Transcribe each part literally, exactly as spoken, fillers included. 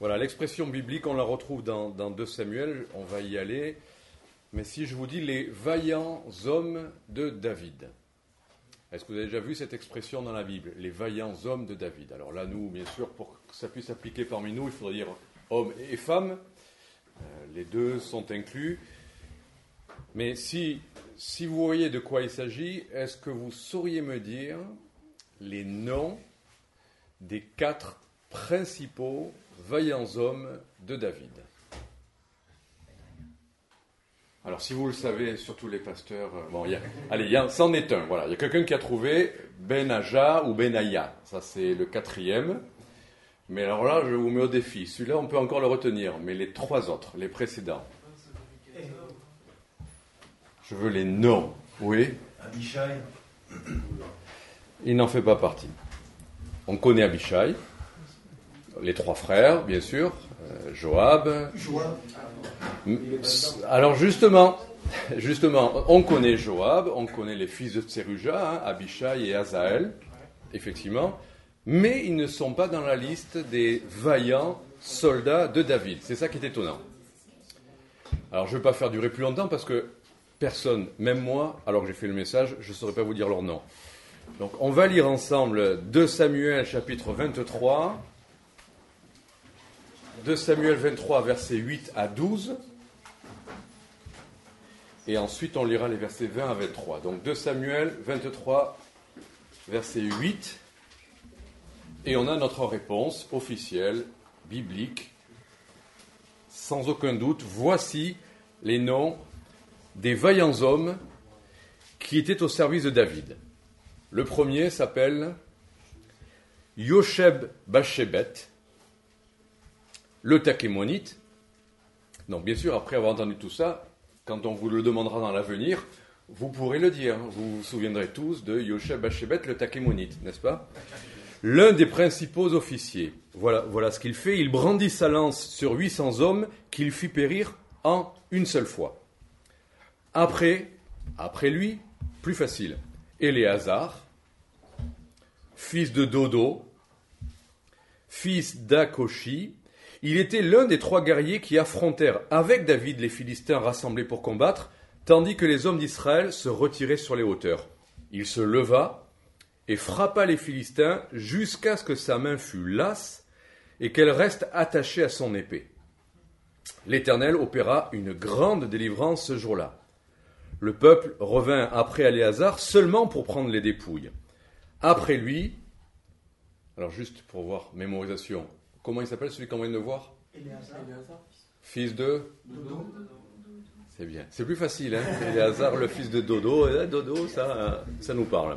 Voilà, l'expression biblique, on la retrouve dans, dans deux Samuel, on va y aller. Mais si je vous dis les vaillants hommes de David, est-ce que vous avez déjà vu cette expression dans la Bible, les vaillants hommes de David? Alors là, nous, bien sûr, pour que ça puisse s'appliquer parmi nous, il faudrait dire hommes et femmes. Euh, les deux sont inclus. Mais si, si vous voyez de quoi il s'agit, est-ce que vous sauriez me dire les noms des quatre principaux vaillants hommes de David? Alors, si vous le savez, surtout les pasteurs, euh, bon, il y a, allez, il y a, c'en est un, voilà. Il y a quelqu'un qui a trouvé Benaja ou Benaya. Ça, c'est le quatrième. Mais alors là, je vous mets au défi. Celui-là, on peut encore le retenir. Mais les trois autres, les précédents. Je veux les noms. Oui. Abishai. Il n'en fait pas partie. On connaît Abishai. Les trois frères, bien sûr. Euh, Joab. Joab. Alors justement, justement, on connaît Joab, on connaît les fils de Tseruja, hein, Abishai et Azaël, effectivement, mais ils ne sont pas dans la liste des vaillants soldats de David. C'est ça qui est étonnant. Alors je ne vais pas faire durer plus longtemps parce que personne, même moi, alors que j'ai fait le message, je ne saurais pas vous dire leur nom. Donc on va lire ensemble deux Samuel chapitre vingt-trois, deux Samuel vingt-trois versets huit à douze, et ensuite on lira les versets vingt à vingt-trois. Donc deux Samuel vingt-trois verset huit, et on a notre réponse officielle, biblique, sans aucun doute. Voici les noms des vaillants hommes qui étaient au service de David. Le premier s'appelle Yosheb Bashebet, le Takémonite. Donc bien sûr, après avoir entendu tout ça, quand on vous le demandera dans l'avenir, vous pourrez le dire. Vous vous souviendrez tous de Yosheb Bashebet, le Takémonite, n'est-ce pas? L'un des principaux officiers. Voilà, voilà ce qu'il fait. Il brandit sa lance sur huit cents hommes qu'il fit périr en une seule fois. Après, après lui, plus facile, Éléazar, fils de Dodo, fils d'Akoshi. Il était l'un des trois guerriers qui affrontèrent avec David les Philistins rassemblés pour combattre, tandis que les hommes d'Israël se retiraient sur les hauteurs. Il se leva et frappa les Philistins jusqu'à ce que sa main fût lasse et qu'elle reste attachée à son épée. L'Éternel opéra une grande délivrance ce jour-là. Le peuple revint après Éléazar seulement pour prendre les dépouilles. Après lui, alors juste pour voir, mémorisation, comment il s'appelle celui qu'on vient de voir? Éléazar. Fils de Dodo. C'est bien. C'est plus facile, hein? Éléazar, le fils de Dodo. Eh, Dodo, ça, ça nous parle.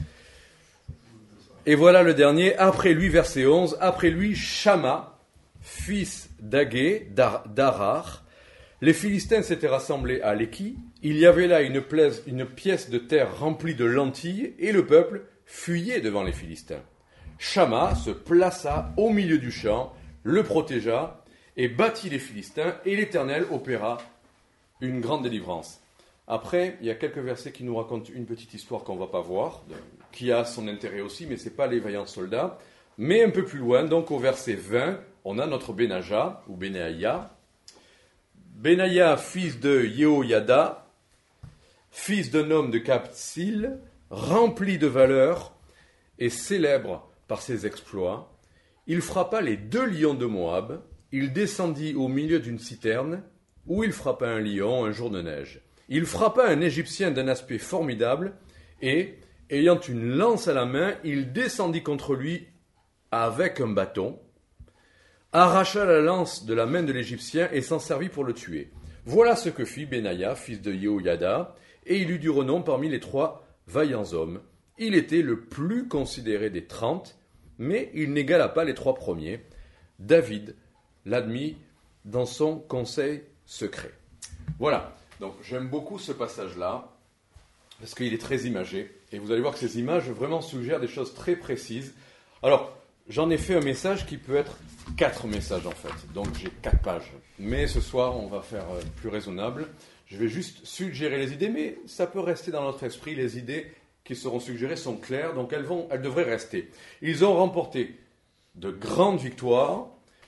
Et voilà le dernier. Après lui, verset onze. Après lui, Shama, fils d'Agé, d'Ar- d'Arar. Les Philistins s'étaient rassemblés à Léki. Il y avait là une, plaise, une pièce de terre remplie de lentilles et le peuple fuyait devant les Philistins. Shama se plaça au milieu du champ, le protégea et battit les Philistins, et l'Éternel opéra une grande délivrance. Après, il y a quelques versets qui nous racontent une petite histoire qu'on ne va pas voir, qui a son intérêt aussi, mais ce n'est pas les vaillants soldats. Mais un peu plus loin, donc au verset vingt, on a notre Benaja, ou Benaïa. Benaïa, fils de Yehoyada, fils d'un homme de Kapsil, rempli de valeur et célèbre par ses exploits, il frappa les deux lions de Moab, il descendit au milieu d'une citerne, où il frappa un lion un jour de neige. Il frappa un Égyptien d'un aspect formidable, et, ayant une lance à la main, il descendit contre lui avec un bâton, arracha la lance de la main de l'Égyptien et s'en servit pour le tuer. Voilà ce que fit Benaïa, fils de Yehoyada, et il eut du renom parmi les trois vaillants hommes. Il était le plus considéré des trente, mais il n'égala pas les trois premiers. David l'admit dans son conseil secret. Voilà, donc j'aime beaucoup ce passage-là, parce qu'il est très imagé, et vous allez voir que ces images vraiment suggèrent des choses très précises. Alors, j'en ai fait un message qui peut être quatre messages en fait, donc j'ai quatre pages. Mais ce soir, on va faire plus raisonnable. Je vais juste suggérer les idées, mais ça peut rester dans notre esprit. Les idées qui seront suggérées sont claires, donc elles, vont, elles devraient rester. Ils ont remporté de grandes victoires,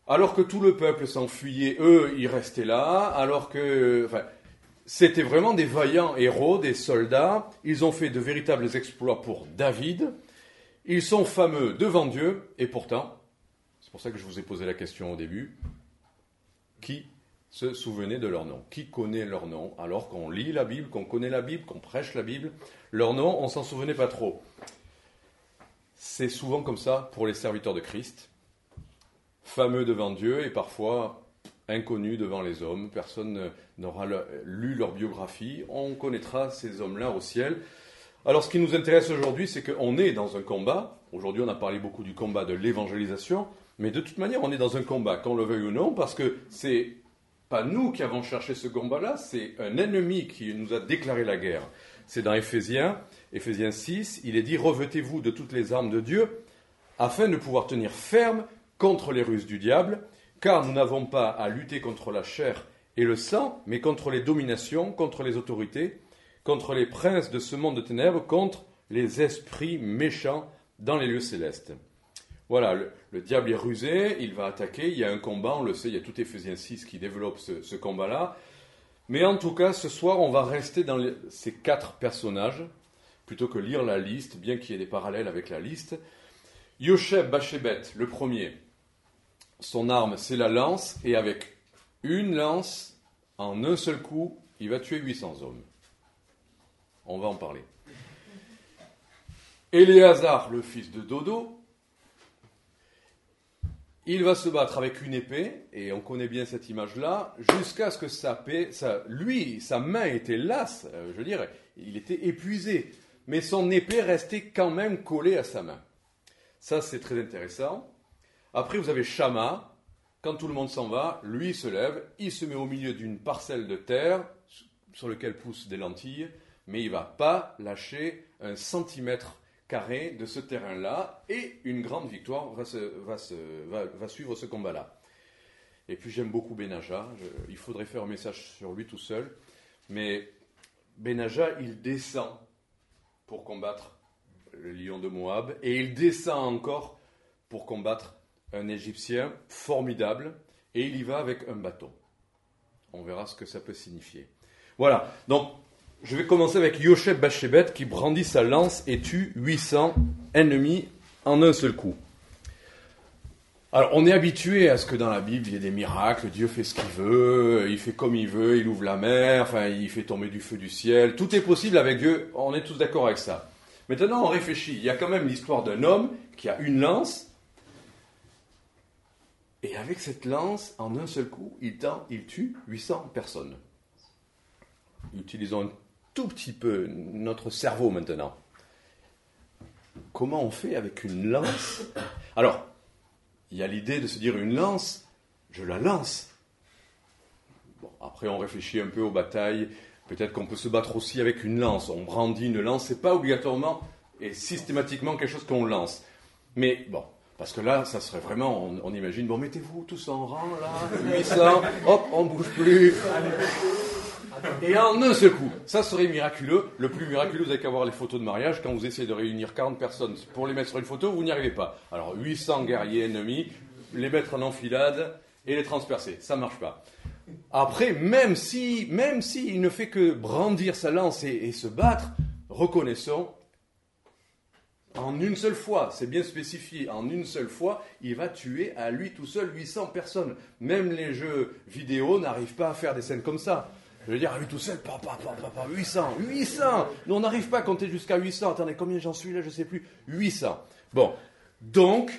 Alors que tout le peuple s'enfuyait, eux, ils restaient là, alors que... Enfin, c'était vraiment des vaillants héros, des soldats. Ils ont fait de véritables exploits pour David. Ils sont fameux devant Dieu, et pourtant, c'est pour ça que je vous ai posé la question au début, qui se souvenait de leur nom? Qui connaît leur nom? Alors qu'on lit la Bible, qu'on connaît la Bible, qu'on prêche la Bible, leur nom, on s'en souvenait pas trop. C'est souvent comme ça pour les serviteurs de Christ, fameux devant Dieu et parfois inconnus devant les hommes. Personne n'aura lu leur biographie. On connaîtra ces hommes-là au ciel. Alors ce qui nous intéresse aujourd'hui, c'est qu'on est dans un combat. Aujourd'hui, on a parlé beaucoup du combat de l'évangélisation, mais de toute manière, on est dans un combat, qu'on le veuille ou non, parce que c'est pas nous qui avons cherché ce combat-là, c'est un ennemi qui nous a déclaré la guerre. C'est dans Éphésiens, Éphésiens six, il est dit « Revêtez-vous de toutes les armes de Dieu, afin de pouvoir tenir ferme contre les ruses du diable, car nous n'avons pas à lutter contre la chair et le sang, mais contre les dominations, contre les autorités, contre les princes de ce monde de ténèbres, contre les esprits méchants dans les lieux célestes. » Voilà, le, le diable est rusé, il va attaquer, il y a un combat, on le sait, il y a tout Éphésiens six qui développe ce, ce combat-là. Mais en tout cas, ce soir, on va rester dans les, ces quatre personnages, plutôt que lire la liste, bien qu'il y ait des parallèles avec la liste. Yosheb Bashébet, le premier, son arme, c'est la lance, et avec une lance, en un seul coup, il va tuer huit cents hommes. On va en parler. Éléazar, le fils de Dodo, il va se battre avec une épée, et on connaît bien cette image-là, jusqu'à ce que sa paix, sa, lui, sa main était lasse, euh, je veux dire, il était épuisé, mais son épée restait quand même collée à sa main. Ça, c'est très intéressant. Après, vous avez Shama. Quand tout le monde s'en va, lui, il se lève, il se met au milieu d'une parcelle de terre sur laquelle poussent des lentilles, mais il ne va pas lâcher un centimètre carré de ce terrain-là, et une grande victoire va, se, va, se, va, va suivre ce combat-là. Et puis j'aime beaucoup Benaja, je, il faudrait faire un message sur lui tout seul, mais Benaja, il descend pour combattre le lion de Moab, et il descend encore pour combattre un Égyptien formidable, et il y va avec un bâton. On verra ce que ça peut signifier. Voilà, donc je vais commencer avec Yosheb Bashébet qui brandit sa lance et tue huit cents ennemis en un seul coup. Alors, on est habitué à ce que dans la Bible, il y ait des miracles, Dieu fait ce qu'il veut, il fait comme il veut, il ouvre la mer, enfin, il fait tomber du feu du ciel. Tout est possible avec Dieu, on est tous d'accord avec ça. Maintenant, on réfléchit. Il y a quand même l'histoire d'un homme qui a une lance, et avec cette lance, en un seul coup, il, tend, il tue huit cents personnes. Utilisons un tout petit peu notre cerveau maintenant. Comment on fait avec une lance? Alors, il y a l'idée de se dire une lance, je la lance. Bon, après on réfléchit un peu aux batailles, peut-être qu'on peut se battre aussi avec une lance. On brandit une lance, c'est pas obligatoirement et systématiquement quelque chose qu'on lance. Mais bon, parce que là, ça serait vraiment, on, on imagine, bon, mettez-vous tous en rang là, huit cents, hop, on bouge plus. Et en un seul coup, ça serait miraculeux. Le plus miraculeux, vous n'avez qu'à voir les photos de mariage. Quand vous essayez de réunir quarante personnes pour les mettre sur une photo, vous n'y arrivez pas. Alors huit cents guerriers ennemis, les mettre en enfilade et les transpercer, ça ne marche pas. Après, même si, même si il ne fait que brandir sa lance et, et se battre, reconnaissons, en une seule fois, c'est bien spécifié, en une seule fois, il va tuer à lui tout seul huit cents personnes. Même les jeux vidéo n'arrivent pas à faire des scènes comme ça. Je veux dire, à lui tout seul, pa, pa, pa, pa, pa, huit cents, huit cents. Nous, on n'arrive pas à compter jusqu'à huit cents. Attendez, combien j'en suis là, je ne sais plus. huit cents. Bon, donc,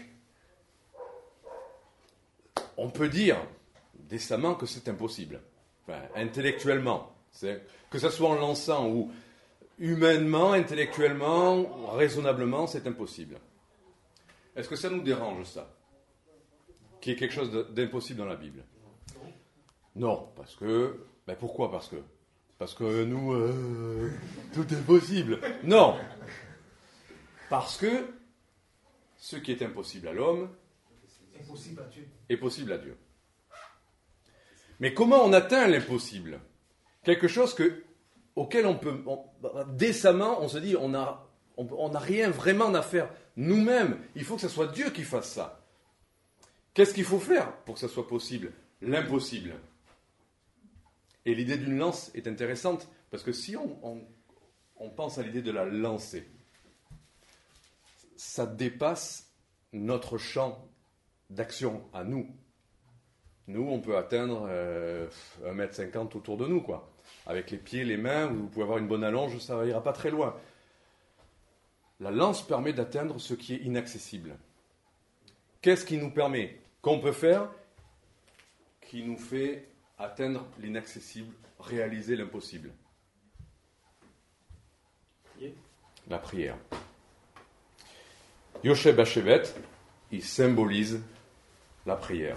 on peut dire décemment que c'est impossible. Enfin, intellectuellement. C'est, que ce soit en lançant ou humainement, intellectuellement, raisonnablement, c'est impossible. Est-ce que ça nous dérange, ça? Qu'il y ait quelque chose d'impossible dans la Bible? Non, parce que... Ben pourquoi? Parce que Parce que nous, euh, tout est possible. Non. Parce que ce qui est impossible à l'homme est possible à Dieu. Est possible à Dieu. Mais comment on atteint l'impossible? Quelque chose que, auquel on peut, on, décemment, on se dit, on n'a on, on a rien vraiment à faire nous-mêmes. Il faut que ce soit Dieu qui fasse ça. Qu'est-ce qu'il faut faire pour que ça soit possible? L'impossible. Et l'idée d'une lance est intéressante, parce que si on, on, on pense à l'idée de la lancer, ça dépasse notre champ d'action à nous. Nous, on peut atteindre euh, un mètre cinquante autour de nous, quoi. Avec les pieds, les mains, vous pouvez avoir une bonne allonge, ça ira pas très loin. La lance permet d'atteindre ce qui est inaccessible. Qu'est-ce qui nous permet? Qu'on peut faire? Qui nous fait atteindre l'inaccessible, réaliser l'impossible. La prière. Yoshe Bashebet, il symbolise la prière.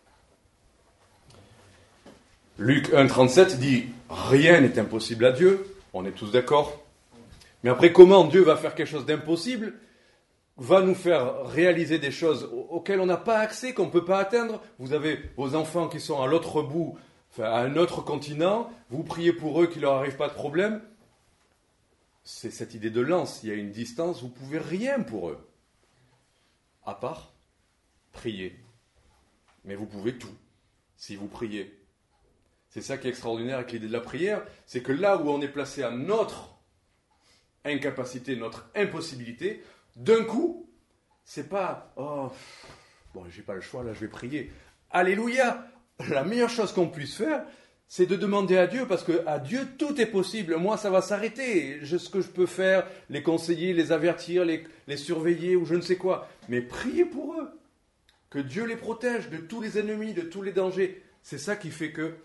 Luc un trente-sept dit « Rien n'est impossible à Dieu », on est tous d'accord. Mais après, comment Dieu va faire quelque chose d'impossible, va nous faire réaliser des choses auxquelles on n'a pas accès, qu'on ne peut pas atteindre? Vous avez vos enfants qui sont à l'autre bout, enfin, à un autre continent, vous priez pour eux qu'il ne leur arrive pas de problème. C'est cette idée de lance, il y a une distance, vous ne pouvez rien pour eux. À part prier. Mais vous pouvez tout, si vous priez. C'est ça qui est extraordinaire avec l'idée de la prière, c'est que là où on est placé à notre incapacité, notre impossibilité, d'un coup, c'est pas « Oh, bon, j'ai pas le choix, là je vais prier ». Alléluia! La meilleure chose qu'on puisse faire, c'est de demander à Dieu, parce qu'à Dieu, tout est possible. Moi, ça va s'arrêter. Je, ce que je peux faire, les conseiller, les avertir, les, les surveiller, ou je ne sais quoi. Mais priez pour eux. Que Dieu les protège de tous les ennemis, de tous les dangers. C'est ça qui fait que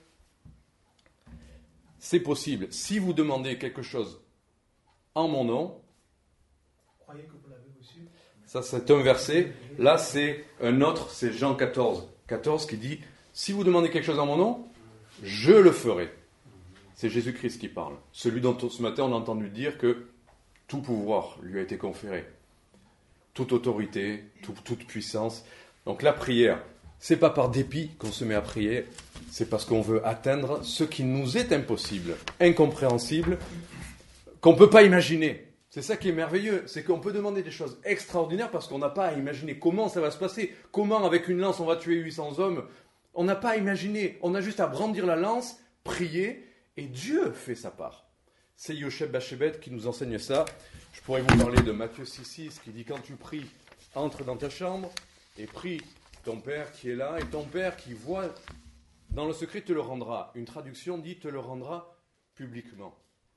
c'est possible. Si vous demandez quelque chose en mon nom, croyez que vous l'avez reçu. Ça, c'est un verset. Là, c'est un autre, c'est Jean quatorze. quatorze qui dit « Si vous demandez quelque chose en mon nom, je le ferai. » C'est Jésus-Christ qui parle. Celui dont ce matin on a entendu dire que tout pouvoir lui a été conféré. Toute autorité, tout, toute puissance. Donc la prière, c'est pas par dépit qu'on se met à prier, c'est parce qu'on veut atteindre ce qui nous est impossible, incompréhensible, qu'on ne peut pas imaginer. C'est ça qui est merveilleux, c'est qu'on peut demander des choses extraordinaires parce qu'on n'a pas à imaginer comment ça va se passer, comment avec une lance on va tuer huit cents hommes. On n'a pas à imaginer, on a juste à brandir la lance, prier, et Dieu fait sa part. C'est Yoshe Bashebet qui nous enseigne ça. Je pourrais vous parler de Matthieu six six qui dit « Quand tu pries, entre dans ta chambre et prie ton Père qui est là, et ton Père qui voit dans le secret te le rendra. » Une traduction dit « te le rendra publiquement ».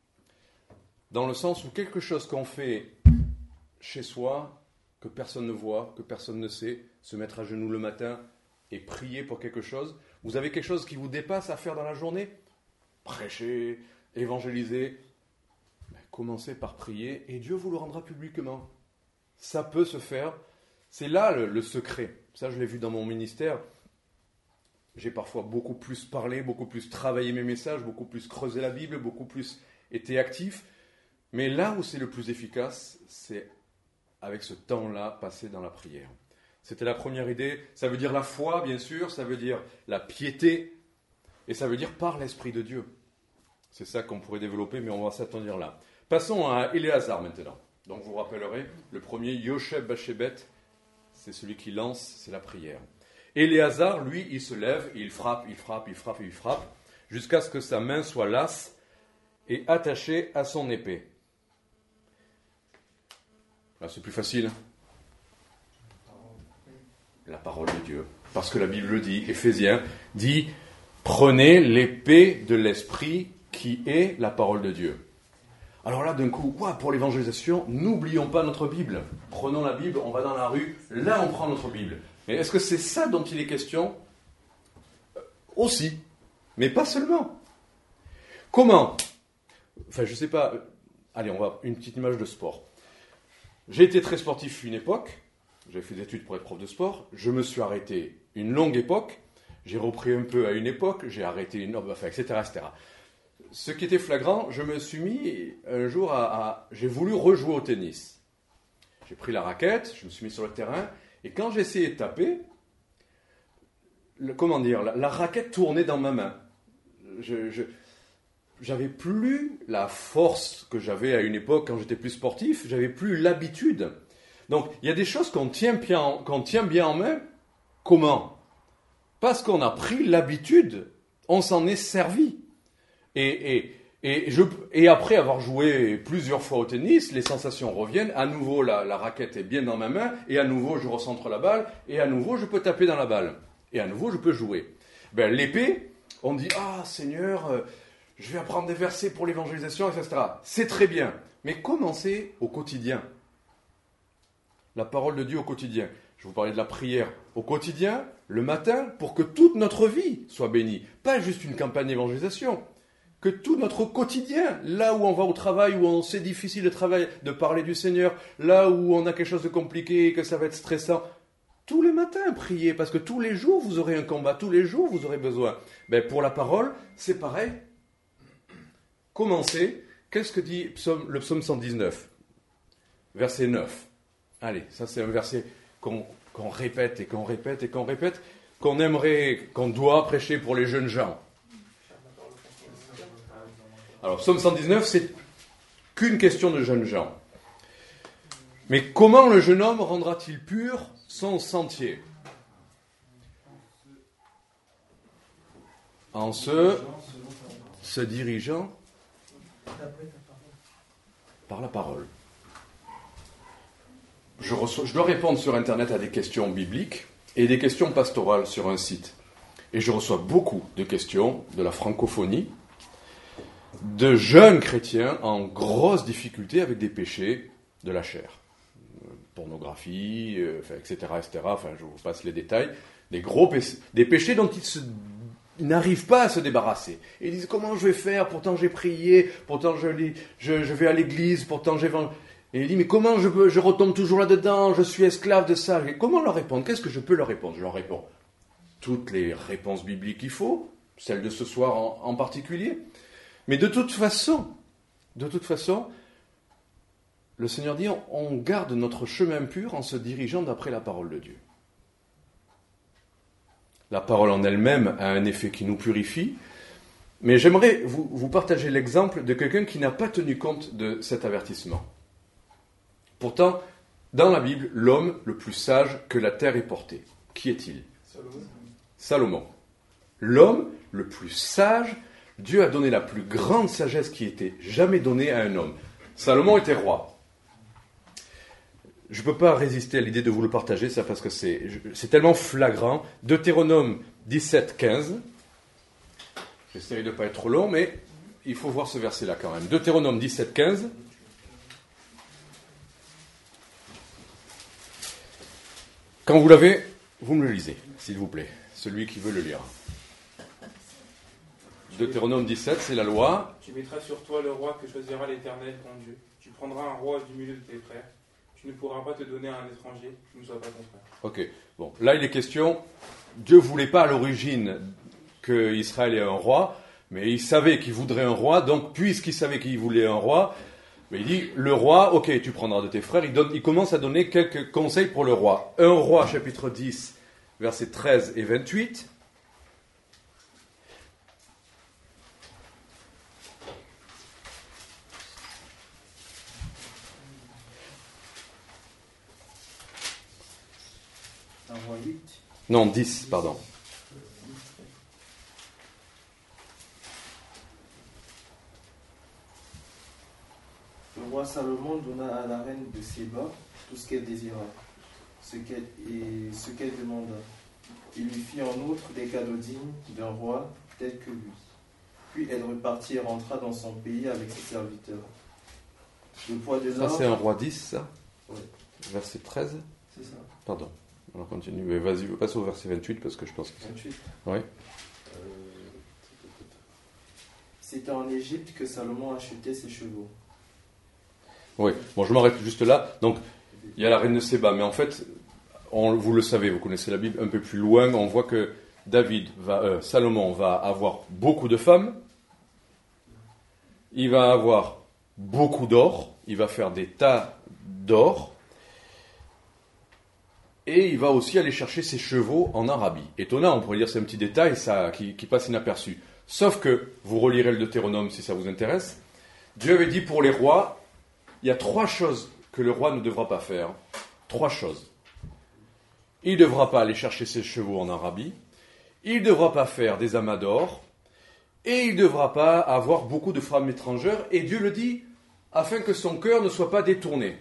Dans le sens où quelque chose qu'on fait chez soi, que personne ne voit, que personne ne sait, se mettre à genoux le matin et prier pour quelque chose, vous avez quelque chose qui vous dépasse à faire dans la journée? Prêcher, évangéliser, ben, commencez par prier et Dieu vous le rendra publiquement. Ça peut se faire. C'est là le, le secret. Ça, je l'ai vu dans mon ministère. J'ai parfois beaucoup plus parlé, beaucoup plus travaillé mes messages, beaucoup plus creusé la Bible, beaucoup plus été actif. Mais là où c'est le plus efficace, c'est avec ce temps-là passé dans la prière. C'était la première idée. Ça veut dire la foi, bien sûr, ça veut dire la piété, et ça veut dire par l'Esprit de Dieu. C'est ça qu'on pourrait développer, mais on va s'attendre là. Passons à Éléazar maintenant. Donc vous vous rappellerez, le premier, Yoshe Bashebet, c'est celui qui lance, c'est la prière. Éléazar, lui, il se lève, il frappe, il frappe, il frappe, il frappe, jusqu'à ce que sa main soit lasse et attachée à son épée. Là, c'est plus facile. La parole de Dieu. Parce que la Bible le dit, Éphésiens dit « Prenez l'épée de l'Esprit qui est la parole de Dieu ». Alors là, d'un coup, ouais, pour l'évangélisation, n'oublions pas notre Bible. Prenons la Bible, on va dans la rue, là on prend notre Bible. Mais est-ce que c'est ça dont il est question? Aussi, mais pas seulement. Comment? Enfin, je ne sais pas. Allez, on va une petite image de sport. J'ai été très sportif une époque. J'avais fait des études pour être prof de sport. Je me suis arrêté une longue époque. J'ai repris un peu à une époque. J'ai arrêté une autre, enfin, et cetera, et cetera. Ce qui était flagrant, je me suis mis un jour à, à... J'ai voulu rejouer au tennis. J'ai pris la raquette, je me suis mis sur le terrain, et quand j'ai essayé de taper, le, comment dire, la, la raquette tournait dans ma main. Je, je, j'avais plus la force que j'avais à une époque quand j'étais plus sportif, j'avais plus l'habitude. Donc, il y a des choses qu'on tient bien, qu'on tient bien en main. Comment? parce qu'on a pris l'habitude, on s'en est servi. Et, et, et, je, et après avoir joué plusieurs fois au tennis, les sensations reviennent, à nouveau la, la raquette est bien dans ma main, et à nouveau je recentre la balle, et à nouveau je peux taper dans la balle, et à nouveau je peux jouer. Ben, l'épée, on dit « Ah Seigneur, euh, je vais apprendre des versets pour l'évangélisation, et cetera » C'est très bien, mais commencez au quotidien. La parole de Dieu au quotidien. Je vous parlais de la prière au quotidien, le matin, pour que toute notre vie soit bénie. Pas juste une campagne d'évangélisation. Que tout notre quotidien, là où on va au travail, où on c'est difficile de travailler, de parler du Seigneur, là où on a quelque chose de compliqué et que ça va être stressant, tous les matins priez, parce que tous les jours vous aurez un combat, tous les jours vous aurez besoin. Ben, pour la parole, c'est pareil. Commencez. Qu'est-ce que dit psaume, le psaume cent dix-neuf, verset neuf. Allez, ça c'est un verset qu'on, qu'on répète et qu'on répète et qu'on répète, qu'on aimerait, qu'on doit prêcher pour les jeunes gens. Alors, psaume cent dix-neuf, c'est qu'une question de jeunes gens. Mais comment le jeune homme rendra-t-il pur son sentier? En se, se dirigeant par la parole. Je, reçois, je dois répondre sur Internet à des questions bibliques et des questions pastorales sur un site. Et je reçois beaucoup de questions de la francophonie, de jeunes chrétiens en grosse difficulté avec des péchés de la chair. Pornographie, euh, et cetera, et cetera. Enfin, je vous passe les détails. Des gros péchés, des péchés dont ils, se, ils n'arrivent pas à se débarrasser. Et ils disent, comment je vais faire? Pourtant j'ai prié, pourtant je, je, je vais à l'église, pourtant j'ai... Et il dit, mais comment je, peux, je retombe toujours là-dedans? Je suis esclave de ça. Et comment leur répondre? Qu'est-ce que je peux leur répondre? Je leur réponds toutes les réponses bibliques qu'il faut, celle de ce soir en, en particulier. Mais de toute façon, de toute façon, le Seigneur dit, on garde notre chemin pur en se dirigeant d'après la parole de Dieu. La parole en elle-même a un effet qui nous purifie, mais j'aimerais vous, vous partager l'exemple de quelqu'un qui n'a pas tenu compte de cet avertissement. Pourtant, dans la Bible, l'homme le plus sage que la terre ait porté, qui est-il? Salomon. Salomon. L'homme le plus sage, Dieu a donné la plus grande sagesse qui était jamais donnée à un homme. Salomon était roi. Je ne peux pas résister à l'idée de vous le partager, ça, parce que c'est, c'est tellement flagrant. Deutéronome dix-sept, quinze. J'essaierai de ne pas être trop long, mais il faut voir ce verset-là quand même. Deutéronome dix-sept, quinze. Quand vous l'avez, vous me le lisez, s'il vous plaît, celui qui veut le lire. Deutéronome dix-sept, c'est la loi. Tu mettras sur toi le roi que choisira l'Éternel, ton Dieu. Tu prendras un roi du milieu de tes frères. Tu ne pourras pas te donner à un étranger qui ne soit pas ton frère. Ok, bon, là il est question, Dieu ne voulait pas à l'origine qu'Israël ait un roi, mais il savait qu'il voudrait un roi, donc puisqu'il savait qu'il voulait un roi, mais il dit, le roi, ok, tu prendras de tes frères, il, donne, il commence à donner quelques conseils pour le roi. un roi, chapitre dix, versets treize et vingt-huit. un roi huit. Non, dix, pardon. Le roi Salomon donna à la reine de Séba tout ce qu'elle désira, ce qu'elle, et ce qu'elle demanda. Il lui fit en outre des cadeaux dignes d'un roi tel que lui. Puis elle repartit et rentra dans son pays avec ses serviteurs. Le poids de l'or... Ça, c'est un roi dix, ça? Oui. Verset treize? C'est ça. Pardon. On continue. Mais vas-y, passe au verset vingt-huit parce que je pense que c'est... vingt-huit. Oui. Euh... C'était en Égypte que Salomon achetait ses chevaux. Oui, bon, je m'arrête juste là. Donc, il y a la reine de Séba, mais en fait, on, vous le savez, vous connaissez la Bible un peu plus loin, on voit que David va, euh, Salomon va avoir beaucoup de femmes, il va avoir beaucoup d'or, il va faire des tas d'or, et il va aussi aller chercher ses chevaux en Arabie. Étonnant, on pourrait dire c'est un petit détail ça, qui, qui passe inaperçu. Sauf que, vous relirez le Deutéronome si ça vous intéresse, Dieu avait dit pour les rois, il y a trois choses que le roi ne devra pas faire. Trois choses. Il ne devra pas aller chercher ses chevaux en Arabie. il ne devra pas faire des amas d'or, et il ne devra pas avoir beaucoup de femmes étrangères, et Dieu le dit, afin que son cœur ne soit pas détourné.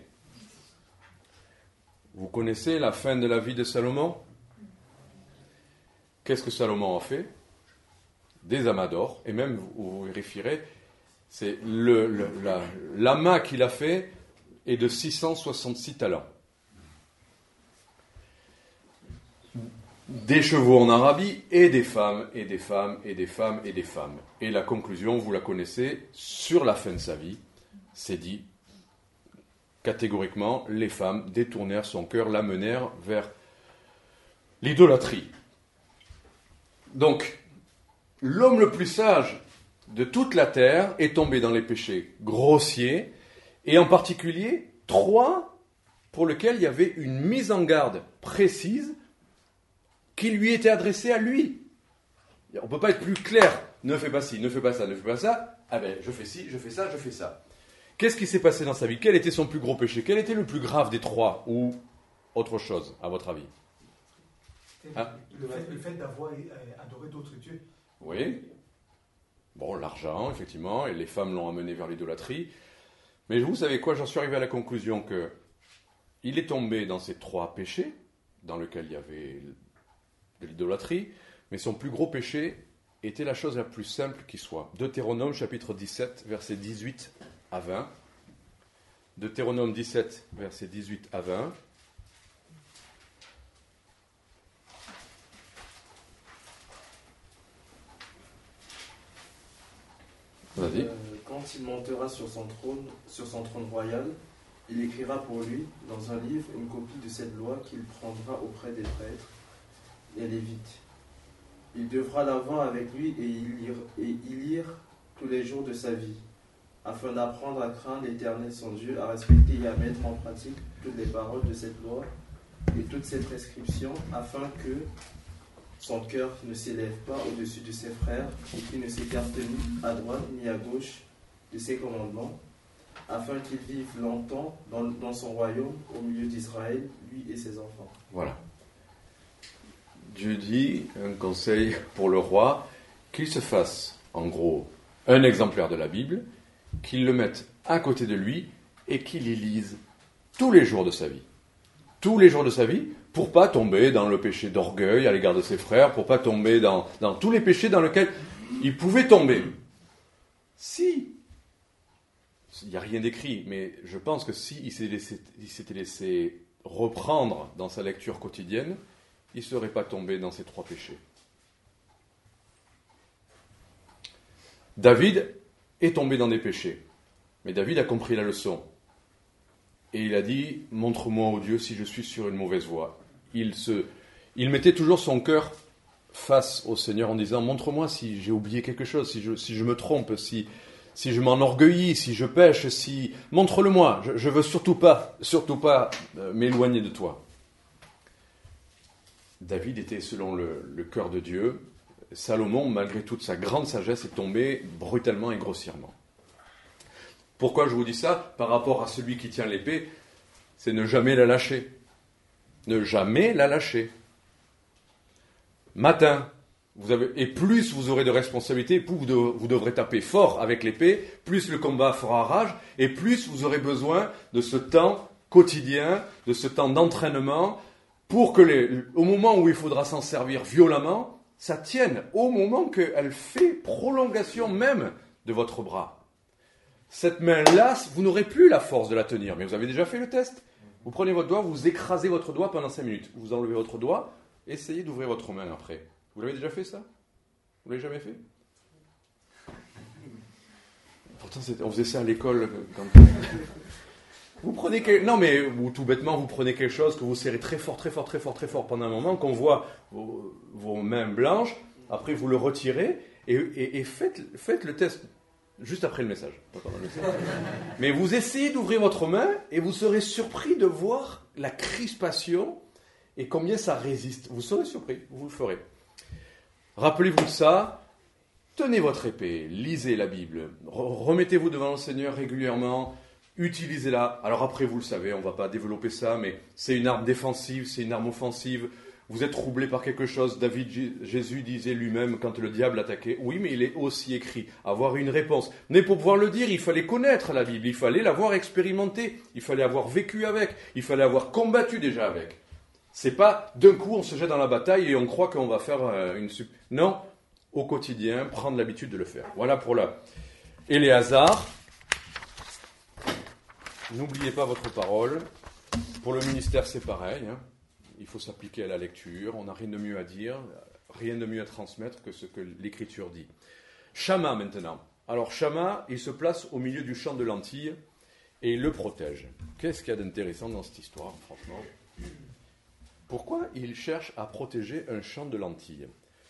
Vous connaissez la fin de la vie de Salomon? Qu'est-ce que Salomon a fait? Des amas d'or, et même, vous vérifierez, c'est le, le, la, l'amas qu'il a fait est de six cent soixante-six talents. Des chevaux en Arabie, et des femmes, et des femmes, et des femmes, et des femmes. Et la conclusion, vous la connaissez, sur la fin de sa vie, c'est dit, catégoriquement, les femmes détournèrent son cœur, l'amenèrent vers l'idolâtrie. Donc, l'homme le plus sage de toute la terre est tombé dans les péchés grossiers, et en particulier, trois pour lesquels il y avait une mise en garde précise qui lui était adressée à lui. On ne peut pas être plus clair. Ne fais pas ci, ne fais pas ça, ne fais pas ça. Ah ben, je fais ci, je fais ça, je fais ça. Qu'est-ce qui s'est passé dans sa vie? Quel était son plus gros péché? Quel était le plus grave des trois? Ou autre chose, à votre avis? Hein? le, fait, le fait d'avoir adoré d'autres dieux. Oui. Bon, l'argent, effectivement, et les femmes l'ont amené vers l'idolâtrie. Mais vous savez quoi? J'en suis arrivé à la conclusion que il est tombé dans ces trois péchés, dans lesquels il y avait de l'idolâtrie, mais son plus gros péché était la chose la plus simple qui soit. Deutéronome chapitre dix-sept, versets dix-huit à vingt. Deutéronome dix-sept, versets dix-huit à vingt. Vas-y. Euh, quand il montera sur son trône, sur son trône royal, il écrira pour lui, dans un livre, une copie de cette loi qu'il prendra auprès des prêtres, les Lévites. Il devra l'avoir avec lui et y lire, et y lire tous les jours de sa vie, afin d'apprendre à craindre l'Éternel son Dieu, à respecter et à mettre en pratique toutes les paroles de cette loi et toutes ses prescriptions, afin que son cœur ne s'élève pas au-dessus de ses frères et qu'il ne s'écarte ni à droite ni à gauche de ses commandements, afin qu'il vive longtemps dans, dans son royaume au milieu d'Israël, lui et ses enfants. Voilà. Dieu dit, un conseil pour le roi, qu'il se fasse, en gros, un exemplaire de la Bible, qu'il le mette à côté de lui et qu'il y lise tous les jours de sa vie. Tous les jours de sa vie, pour pas tomber dans le péché d'orgueil à l'égard de ses frères, pour pas tomber dans, dans tous les péchés dans lesquels il pouvait tomber. Si, il n'y a rien d'écrit, mais je pense que si il s'était laissé, il s'était laissé reprendre dans sa lecture quotidienne, il ne serait pas tombé dans ces trois péchés. David est tombé dans des péchés, mais David a compris la leçon. Et il a dit, montre-moi, ô Dieu, si je suis sur une mauvaise voie. Il, se, il mettait toujours son cœur face au Seigneur en disant, montre-moi si j'ai oublié quelque chose, si je, si je me trompe, si, si je m'enorgueillis, si je pêche, si... montre-le-moi, je ne veux surtout pas, surtout pas euh, m'éloigner de toi. David était selon le, le cœur de Dieu. Salomon, malgré toute sa grande sagesse, est tombé brutalement et grossièrement. Pourquoi je vous dis ça? Par rapport à celui qui tient l'épée, c'est ne jamais la lâcher. Ne jamais la lâcher. Matin, vous avez, et plus vous aurez de responsabilités, plus vous, de, vous devrez taper fort avec l'épée, plus le combat fera rage, et plus vous aurez besoin de ce temps quotidien, de ce temps d'entraînement, pour que les, au moment où il faudra s'en servir violemment, ça tienne, au moment qu'elle fait prolongation même de votre bras. Cette main-là, vous n'aurez plus la force de la tenir, mais vous avez déjà fait le test. Vous prenez votre doigt, vous écrasez votre doigt pendant cinq minutes. Vous enlevez votre doigt, essayez d'ouvrir votre main après. Vous l'avez déjà fait, ça? Vous l'avez jamais fait? Pourtant, on faisait ça à l'école. Quand... vous prenez quel... Non, mais vous, tout bêtement, vous prenez quelque chose que vous serrez très fort, très fort, très fort, très fort pendant un moment, qu'on voit vos, vos mains blanches, après vous le retirez et, et, et faites, faites le test. Juste après le message. Mais vous essayez d'ouvrir votre main et vous serez surpris de voir la crispation et combien ça résiste. Vous serez surpris, vous le ferez. Rappelez-vous de ça, tenez votre épée, lisez la Bible, remettez-vous devant le Seigneur régulièrement, utilisez-la. Alors après, vous le savez, on ne va pas développer ça, mais c'est une arme défensive, c'est une arme offensive. Vous êtes troublé par quelque chose. David, Jésus disait lui-même quand le diable attaquait, oui, mais il est aussi écrit, avoir une réponse. Mais pour pouvoir le dire, il fallait connaître la Bible, il fallait l'avoir expérimentée, il fallait avoir vécu avec, il fallait avoir combattu déjà avec. C'est pas d'un coup on se jette dans la bataille et on croit qu'on va faire une... Non, au quotidien, prendre l'habitude de le faire. Voilà pour là. Éléazar, n'oubliez pas votre parole. Pour le ministère, c'est pareil. Hein. Il faut s'appliquer à la lecture. On n'a rien de mieux à dire, rien de mieux à transmettre que ce que l'Écriture dit. Chama maintenant. Alors Chama, il se place au milieu du champ de lentilles et il le protège. Qu'est-ce qu'il y a d'intéressant dans cette histoire, franchement ? Pourquoi il cherche à protéger un champ de lentilles ?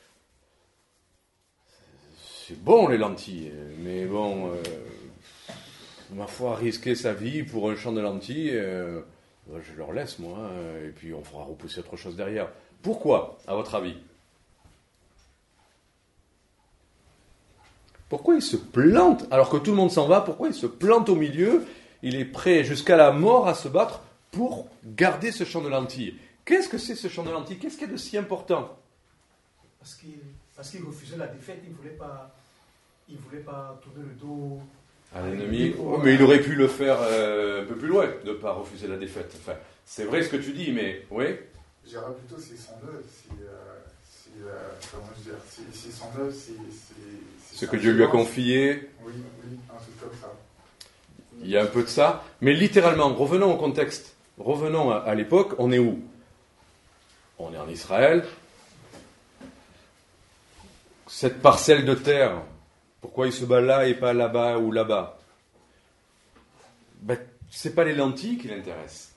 C'est bon les lentilles, mais bon, euh, ma foi, risquer sa vie pour un champ de lentilles, euh, je leur laisse moi, hein, et puis on fera repousser autre chose derrière. Pourquoi, à votre avis ? Pourquoi il se plante, alors que tout le monde s'en va, pourquoi il se plante au milieu ? Il est prêt jusqu'à la mort à se battre pour garder ce champ de lentilles. Qu'est-ce que c'est ce champ de lentilles ? Qu'est-ce qu'il y a de si important ? Parce qu'il, parce qu'il refusait la défaite, il ne voulait pas, il voulait pas tourner le dos à l'ennemi. Oh, mais il aurait pu le faire euh, un peu plus loin, de ne pas refuser la défaite. Enfin, c'est vrai ce que tu dis, mais oui. Je dirais plutôt s'ils sont neufs, si, euh, si, euh, comment je dire, si, s'ils sont neufs, si, si, si ce que Dieu lui a confié. Oui, oui, un truc comme ça. Il y a un peu de ça, mais littéralement, revenons au contexte, revenons à, à l'époque, on est où ? On est en Israël. Cette parcelle de terre, pourquoi il se bat là et pas là-bas ou là-bas ? Ben, ce n'est pas les lentilles qui l'intéressent.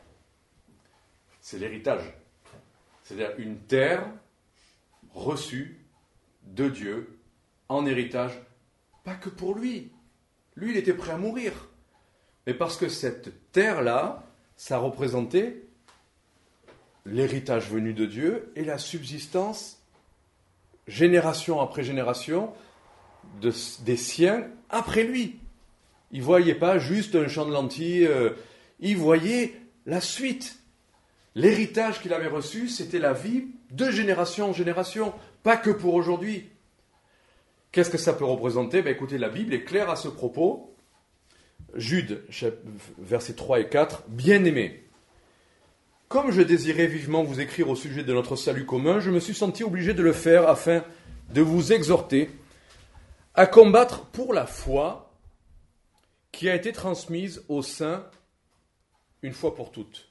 C'est l'héritage. C'est-à-dire une terre reçue de Dieu en héritage, pas que pour lui. Lui, il était prêt à mourir. Mais parce que cette terre-là, ça représentait l'héritage venu de Dieu et la subsistance, génération après génération, de, des siens après lui. Il ne voyait pas juste un champ de lentilles, euh, il voyait la suite. L'héritage qu'il avait reçu, c'était la vie de génération en génération, pas que pour aujourd'hui. Qu'est-ce que ça peut représenter ? Ben, écoutez, la Bible est claire à ce propos. Jude, versets trois et quatre, « Bien-aimés, comme je désirais vivement vous écrire au sujet de notre salut commun, je me suis senti obligé de le faire afin de vous exhorter à combattre pour la foi qui a été transmise aux saints une fois pour toutes.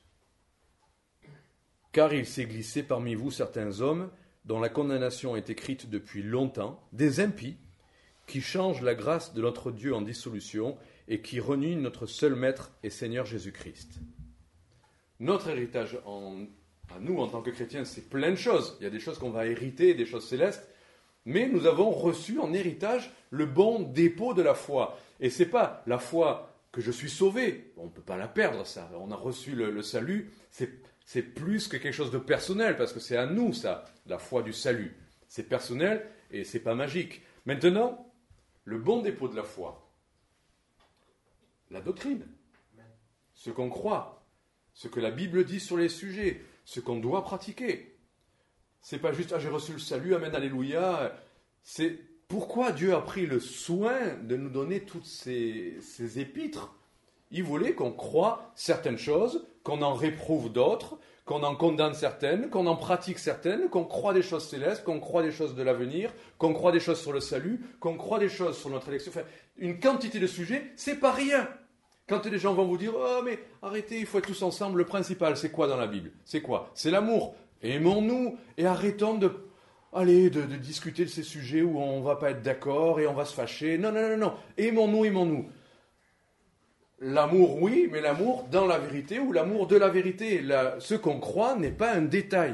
Car il s'est glissé parmi vous certains hommes dont la condamnation est écrite depuis longtemps, des impies qui changent la grâce de notre Dieu en dissolution et qui renient notre seul Maître et Seigneur Jésus-Christ. » Notre héritage en, à nous, en tant que chrétiens, c'est plein de choses. Il y a des choses qu'on va hériter, des choses célestes, mais nous avons reçu en héritage le bon dépôt de la foi. Et ce n'est pas la foi que je suis sauvé. On ne peut pas la perdre, ça. On a reçu le, le salut. C'est, c'est plus que quelque chose de personnel, parce que c'est à nous, ça, la foi du salut. C'est personnel et ce n'est pas magique. Maintenant, le bon dépôt de la foi, la doctrine, ce qu'on croit, ce que la Bible dit sur les sujets, ce qu'on doit pratiquer. C'est pas juste « Ah, j'ai reçu le salut, amen, alléluia ». C'est pourquoi Dieu a pris le soin de nous donner toutes ces, ces épîtres. Il voulait qu'on croie certaines choses, qu'on en réprouve d'autres, qu'on en condamne certaines, qu'on en pratique certaines, qu'on croit des choses célestes, qu'on croit des choses de l'avenir, qu'on croit des choses sur le salut, qu'on croit des choses sur notre élection. Enfin, une quantité de sujets, c'est pas rien. Quand les gens vont vous dire « Oh, mais arrêtez, il faut être tous ensemble », le principal, c'est quoi dans la Bible ? C'est quoi ? C'est l'amour. Aimons-nous et arrêtons de, allez, de, de discuter de ces sujets où on ne va pas être d'accord et on va se fâcher. Non, non, non, non. Aimons-nous, aimons-nous. L'amour, oui, mais l'amour dans la vérité ou l'amour de la vérité. La, ce qu'on croit n'est pas un détail.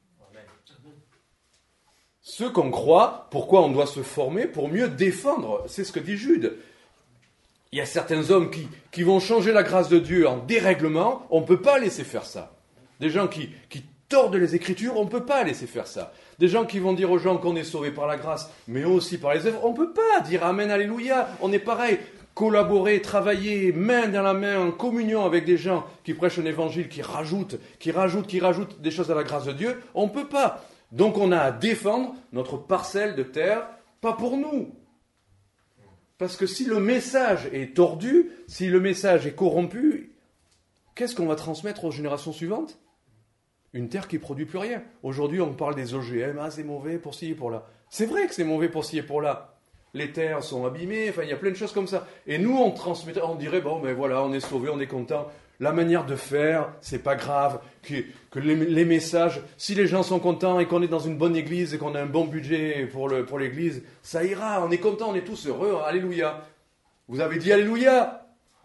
Ce qu'on croit, pourquoi on doit se former ? Pour mieux défendre. C'est ce que dit Jude. Il y a certains hommes qui, qui vont changer la grâce de Dieu en dérèglement, on ne peut pas laisser faire ça. Des gens qui, qui tordent les Écritures, on ne peut pas laisser faire ça. Des gens qui vont dire aux gens qu'on est sauvés par la grâce, mais aussi par les œuvres, on ne peut pas dire Amen, Alléluia, on est pareil. collaborer, travailler main dans la main, en communion avec des gens qui prêchent un évangile, qui rajoutent, qui rajoutent, qui rajoutent des choses à la grâce de Dieu, on ne peut pas. Donc on a à défendre notre parcelle de terre, pas pour nous. Parce que si le message est tordu, si le message est corrompu, qu'est-ce qu'on va transmettre aux générations suivantes ? Une terre qui ne produit plus rien. Aujourd'hui, on parle des O G M, ah c'est mauvais pour ci et pour là. C'est vrai que c'est mauvais pour ci et pour là. Les terres sont abîmées, enfin il y a plein de choses comme ça. Et nous, on transmettrait, on dirait, bon ben voilà, on est sauvés, on est content. La manière de faire, c'est pas grave, que, que les, les messages, si les gens sont contents et qu'on est dans une bonne église et qu'on a un bon budget pour, le, pour l'église, ça ira, on est content, on est tous heureux, alléluia. Vous avez dit alléluia.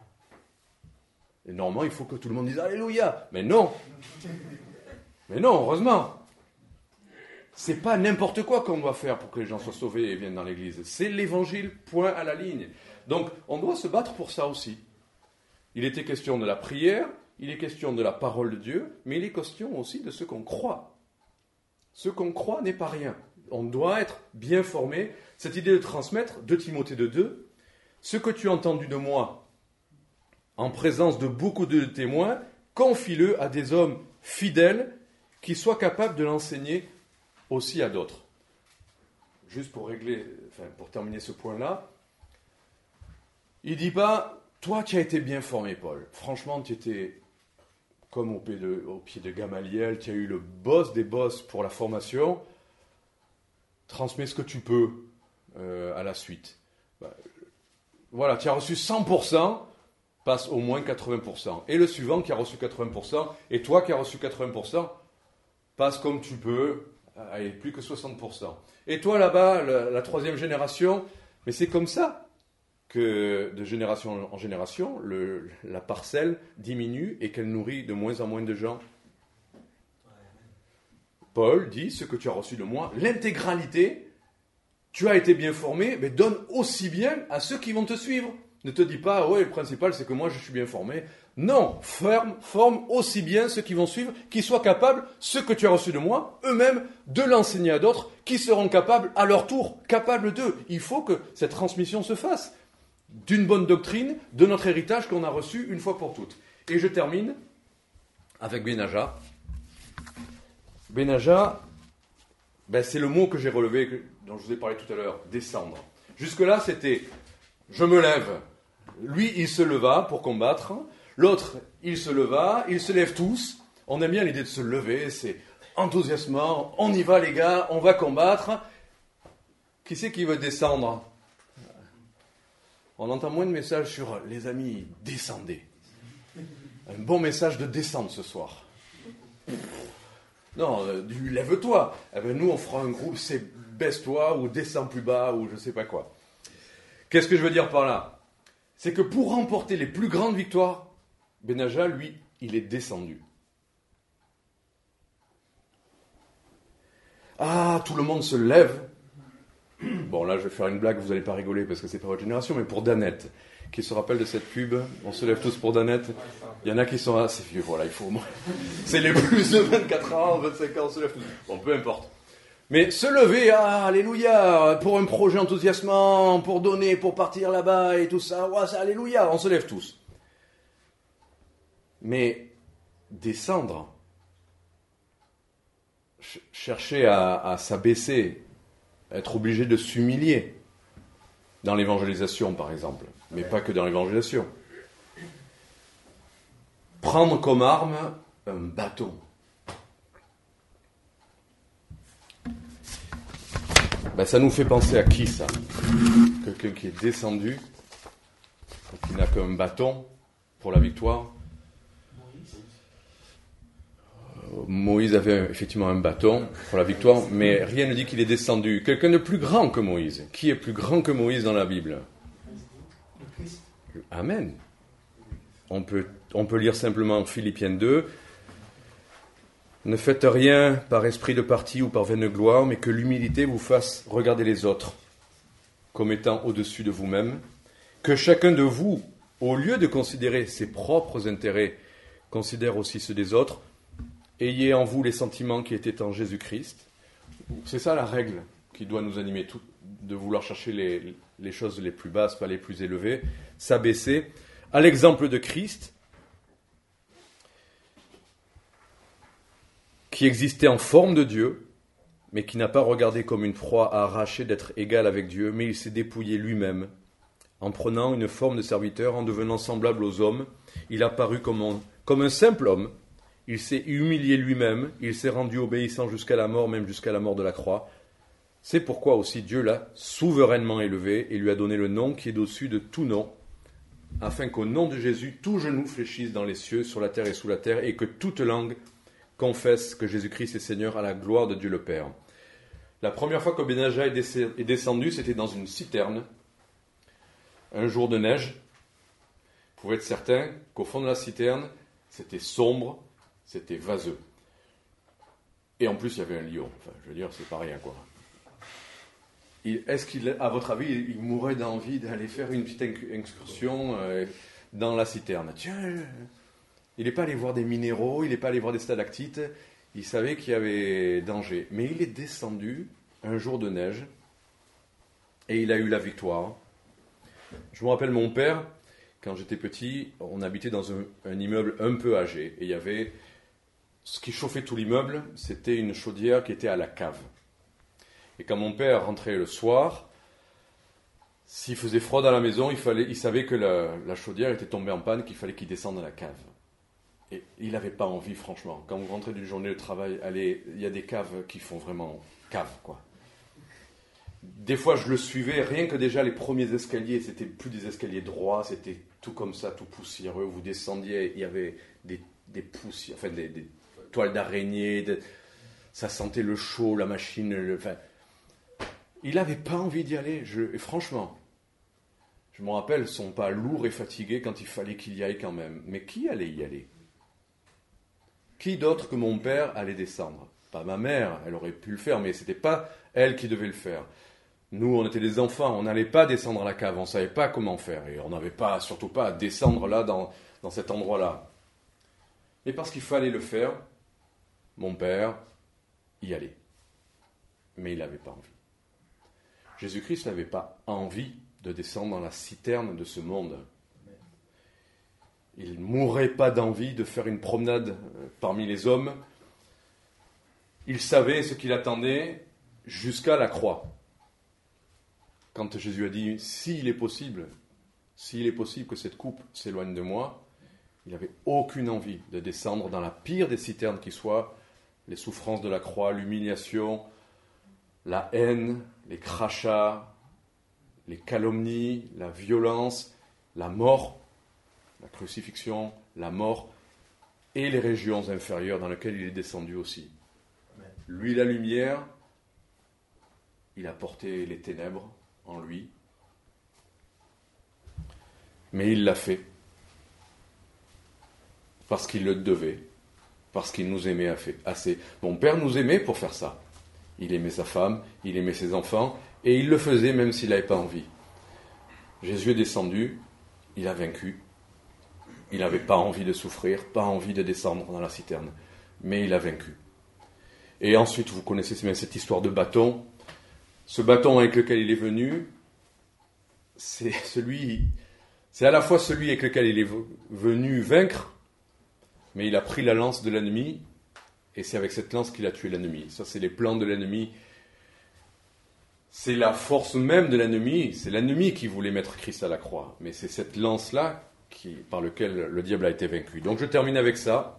Et normalement, il faut que tout le monde dise alléluia. Mais non. Mais non, heureusement. C'est pas n'importe quoi qu'on doit faire pour que les gens soient sauvés et viennent dans l'église. C'est l'évangile, point à la ligne. Donc, on doit se battre pour ça aussi. Il était question de la prière, il est question de la parole de Dieu, mais il est question aussi de ce qu'on croit. Ce qu'on croit n'est pas rien. On doit être bien formé. Cette idée de transmettre, deux Timothée deux deux, ce que tu as entendu de moi, en présence de beaucoup de témoins, confie-le à des hommes fidèles qui soient capables de l'enseigner aussi à d'autres. Juste pour régler, enfin, pour terminer ce point-là, il ne dit pas... Toi, tu as été bien formé, Paul. Franchement, tu étais comme au pied, de, au pied de Gamaliel. Tu as eu le boss des boss pour la formation. Transmets ce que tu peux euh, à la suite. Ben, voilà, tu as reçu cent pour cent, passe au moins quatre-vingts pour cent. Et le suivant qui a reçu quatre-vingts pour cent, et toi qui as reçu quatre-vingts pour cent, passe comme tu peux, allez, plus que soixante pour cent. Et toi là-bas, la, la troisième génération, mais c'est comme ça. Que de génération en génération, le, la parcelle diminue et qu'elle nourrit de moins en moins de gens. Paul dit, ce que tu as reçu de moi, l'intégralité, tu as été bien formé, mais donne aussi bien à ceux qui vont te suivre. Ne te dis pas, ouais, le principal c'est que moi je suis bien formé. Non, forme, forme aussi bien ceux qui vont suivre, qui soient capables, ce que tu as reçu de moi, eux-mêmes, de l'enseigner à d'autres, qui seront capables, à leur tour, capables d'eux. Il faut que cette transmission se fasse. D'une bonne doctrine, de notre héritage qu'on a reçu une fois pour toutes. Et je termine avec Benaja. Benaja, ben c'est le mot que j'ai relevé, dont je vous ai parlé tout à l'heure, descendre. Jusque-là, c'était « je me lève ». Lui, il se leva pour combattre. L'autre, il se leva, ils se lèvent tous. On aime bien l'idée de se lever, c'est enthousiasmant. On y va les gars, on va combattre. Qui c'est qui veut descendre ? On entend moins de messages sur « les amis, descendez ». Un bon message de descente ce soir. Non, euh, du « lève-toi ». Eh bien, nous, on fera un groupe, c'est « baisse-toi » ou « descends plus bas » ou je ne sais pas quoi. Qu'est-ce que je veux dire par là ? C'est que pour remporter les plus grandes victoires, Benaja, lui, il est descendu. Ah, tout le monde se lève. Bon, là, je vais faire une blague, vous n'allez pas rigoler parce que c'est pas votre génération, mais pour Danette, qui se rappelle de cette pub, on se lève tous pour Danette. Il y en a qui sont assez vieux, voilà, il faut au moins. C'est les plus de vingt-quatre ans, vingt-cinq ans, on se lève tous. Bon, peu importe. Mais se lever, ah, alléluia, pour un projet enthousiasmant, pour donner, pour partir là-bas et tout ça, ouais, c'est alléluia, on se lève tous. Mais descendre, ch- chercher à, à s'abaisser, être obligé de s'humilier dans l'évangélisation, par exemple, mais pas que dans l'évangélisation. Prendre comme arme un bâton. Ben, ça nous fait penser à qui, ça ? Quelqu'un qui est descendu, qui n'a qu'un bâton pour la victoire. Moïse avait effectivement un bâton pour la victoire, mais rien ne dit qu'il est descendu. Quelqu'un de plus grand que Moïse. Qui est plus grand que Moïse dans la Bible ? Amen. On peut, on peut lire simplement Philippiens deux. Ne faites rien par esprit de parti ou par vaine gloire, mais que l'humilité vous fasse regarder les autres comme étant au-dessus de vous-même. Que chacun de vous, au lieu de considérer ses propres intérêts, considère aussi ceux des autres. Ayez en vous les sentiments qui étaient en Jésus-Christ. C'est ça la règle qui doit nous animer, tout, de vouloir chercher les, les choses les plus basses, pas les plus élevées, s'abaisser, à l'exemple de Christ, qui existait en forme de Dieu, mais qui n'a pas regardé comme une proie à arracher d'être égal avec Dieu, mais il s'est dépouillé lui-même, en prenant une forme de serviteur, en devenant semblable aux hommes. Il a paru comme un, comme un simple homme, il s'est humilié lui-même, il s'est rendu obéissant jusqu'à la mort, même jusqu'à la mort de la croix. C'est pourquoi aussi Dieu l'a souverainement élevé et lui a donné le nom qui est au-dessus de tout nom, afin qu'au nom de Jésus, tout genou fléchisse dans les cieux, sur la terre et sous la terre, et que toute langue confesse que Jésus-Christ est Seigneur à la gloire de Dieu le Père. La première fois que Benaja est descendu, c'était dans une citerne, un jour de neige. Vous pouvez être certain qu'au fond de la citerne, c'était sombre, c'était vaseux. Et en plus, il y avait un lion. Enfin, je veux dire, c'est pas rien, quoi. Il, est-ce qu'il, à votre avis, il, il mourrait d'envie d'aller faire une petite excursion euh, dans la citerne? Tiens, il n'est pas allé voir des minéraux, il n'est pas allé voir des stalactites, il savait qu'il y avait danger. Mais il est descendu un jour de neige et il a eu la victoire. Je me rappelle mon père, quand j'étais petit, on habitait dans un, un immeuble un peu âgé et il y avait ce qui chauffait tout l'immeuble, c'était une chaudière qui était à la cave. Et quand mon père rentrait le soir, s'il faisait froid dans la maison, il, fallait, il savait que la, la chaudière était tombée en panne, qu'il fallait qu'il descende dans la cave. Et il n'avait pas envie, franchement. Quand vous rentrez d'une journée de travail, allez, il y a des caves qui font vraiment cave, quoi. Des fois, je le suivais, rien que déjà les premiers escaliers, c'était plus des escaliers droits, c'était tout comme ça, tout poussiéreux. Vous descendiez, il y avait des, des poussières, enfin des, des toiles d'araignée, de, ça sentait le chaud, la machine. Le, enfin, il n'avait pas envie d'y aller. Je, et franchement, je me rappelle son pas lourd et fatigué quand il fallait qu'il y aille quand même. Mais qui allait y aller? Qui d'autre que mon père allait descendre? Pas ma mère, elle aurait pu le faire, mais ce n'était pas elle qui devait le faire. Nous, on était des enfants, on n'allait pas descendre à la cave, on ne savait pas comment faire, et on n'avait pas, surtout pas à descendre là, dans, dans cet endroit-là. Et parce qu'il fallait le faire, mon père y allait. Mais il n'avait pas envie. Jésus-Christ n'avait pas envie de descendre dans la citerne de ce monde. Il ne mourait pas d'envie de faire une promenade parmi les hommes. Il savait ce qu'il attendait jusqu'à la croix. Quand Jésus a dit « s'il est possible, s'il est possible que cette coupe s'éloigne de moi », il n'avait aucune envie de descendre dans la pire des citernes qui soit, les souffrances de la croix, l'humiliation, la haine, les crachats, les calomnies, la violence, la mort, la crucifixion, la mort et les régions inférieures dans lesquelles il est descendu aussi. Amen. Lui, la lumière, il a porté les ténèbres en lui, mais il l'a fait parce qu'il le devait, parce qu'il nous aimait assez. Mon père nous aimait pour faire ça. Il aimait sa femme, il aimait ses enfants, et il le faisait même s'il n'avait pas envie. Jésus est descendu, il a vaincu. Il n'avait pas envie de souffrir, pas envie de descendre dans la citerne, mais il a vaincu. Et ensuite, vous connaissez bien cette histoire de bâton. Ce bâton avec lequel il est venu, c'est celui, c'est à la fois celui avec lequel il est venu vaincre, mais il a pris la lance de l'ennemi, et c'est avec cette lance qu'il a tué l'ennemi. Ça, c'est les plans de l'ennemi. C'est la force même de l'ennemi. C'est l'ennemi qui voulait mettre Christ à la croix. Mais c'est cette lance-là qui, par laquelle le diable a été vaincu. Donc je termine avec ça.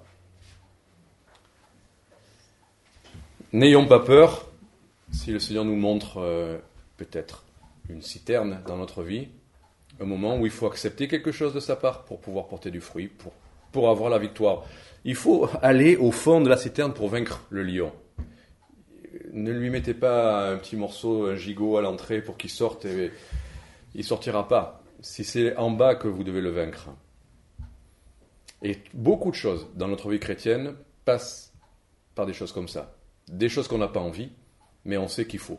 N'ayons pas peur. Si le Seigneur nous montre euh, peut-être une citerne dans notre vie, un moment où il faut accepter quelque chose de sa part pour pouvoir porter du fruit, pour, pour avoir la victoire. Il faut aller au fond de la citerne pour vaincre le lion. Ne lui mettez pas un petit morceau, un gigot à l'entrée pour qu'il sorte et il ne sortira pas. Si c'est en bas que vous devez le vaincre. Et beaucoup de choses dans notre vie chrétienne passent par des choses comme ça. Des choses qu'on n'a pas envie, mais on sait qu'il faut.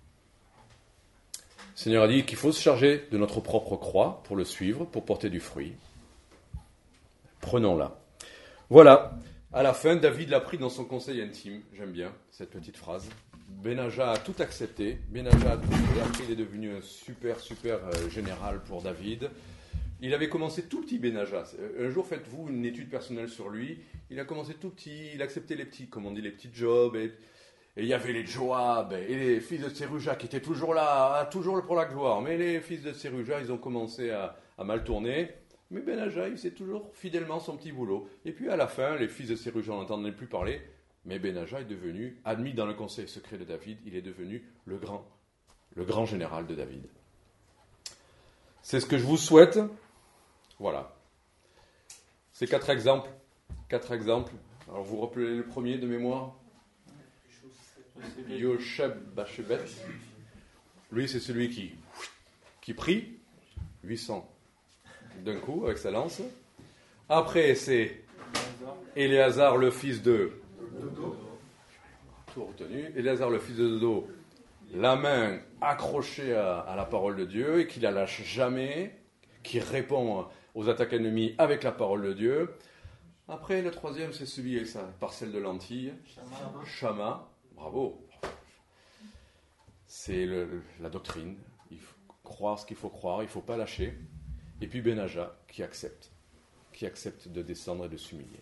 Le Seigneur a dit qu'il faut se charger de notre propre croix pour le suivre, pour porter du fruit. Prenons-la. Voilà. À la fin, David l'a pris dans son conseil intime. J'aime bien cette petite phrase. Benaja a tout accepté. Benaja a tout fait. Après, il est devenu un super, super euh, général pour David. Il avait commencé tout petit, Benaja. Un jour, faites-vous une étude personnelle sur lui. Il a commencé tout petit. Il acceptait les petits, comme on dit, les petits jobs. Et, et il y avait les Joab et les fils de Tseruja qui étaient toujours là, toujours pour la gloire. Mais les fils de Tseruja, ils ont commencé à, à mal tourner. Mais Benaja, il faisait toujours fidèlement son petit boulot. Et puis à la fin, les fils de Tseruja, on n'entendait plus parler. Mais Benaja est devenu, admis dans le conseil secret de David, il est devenu le grand, le grand général de David. C'est ce que je vous souhaite. Voilà. Ces quatre exemples. Quatre exemples. Alors vous rappelez le premier de mémoire? Yosheb Bashebet. Lui, c'est celui qui, qui prie. huit cents d'un coup, avec sa lance. Après, c'est Éléazar, le fils de Dodo. Tout retenu. Éléazar, le fils de Dodo, la main accrochée à, à la parole de Dieu et qui la lâche jamais, qui répond aux attaques ennemies avec la parole de Dieu. Après, le troisième, c'est celui avec sa parcelle de lentilles. Shama. Shama. Bravo. C'est le, la doctrine. Il faut croire ce qu'il faut croire, il ne faut pas lâcher. Et puis Benaja, qui accepte, qui accepte de descendre et de s'humilier.